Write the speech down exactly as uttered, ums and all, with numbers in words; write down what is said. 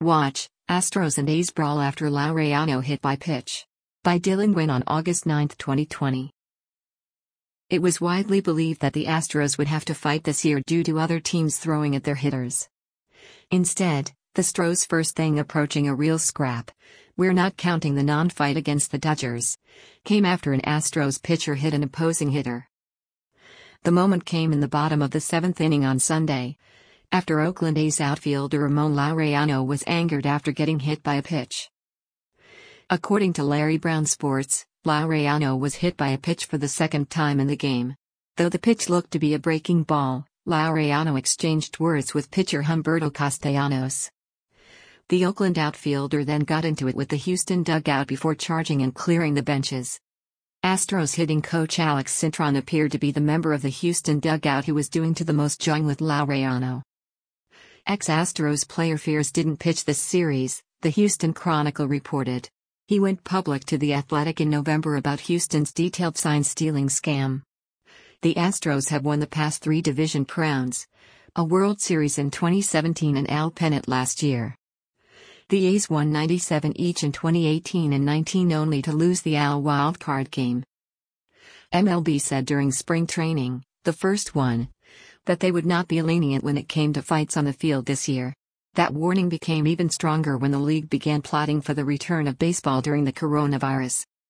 Watch, Astros and A's brawl after Laureano hit by pitch. By Dylan Gwynn on August ninth, twenty twenty. It was widely believed that the Astros would have to fight this year due to other teams throwing at their hitters. Instead, the Stros' first thing approaching a real scrap, we're not counting the non-fight against the Dodgers, came after an Astros pitcher hit an opposing hitter. The moment came in the bottom of the seventh inning on Sunday, after Oakland A's outfielder Ramon Laureano was angered after getting hit by a pitch. According to Larry Brown Sports, Laureano was hit by a pitch for the second time in the game. Though the pitch looked to be a breaking ball, Laureano exchanged words with pitcher Humberto Castellanos. The Oakland outfielder then got into it with the Houston dugout before charging and clearing the benches. Astros hitting coach Alex Cintron appeared to be the member of the Houston dugout who was doing to the most jawing with Laureano. Ex-Astros player fears didn't pitch this series, the Houston Chronicle reported. He went public to The Athletic in November about Houston's detailed sign-stealing scam. The Astros have won the past three division crowns, a World Series in twenty seventeen and Al Pennant last year. The A's won ninety-seven each in twenty eighteen and nineteen only to lose the Al wildcard game. M L B said during spring training, the first one, that they would not be lenient when it came to fights on the field this year. That warning became even stronger when the league began plotting for the return of baseball during the coronavirus.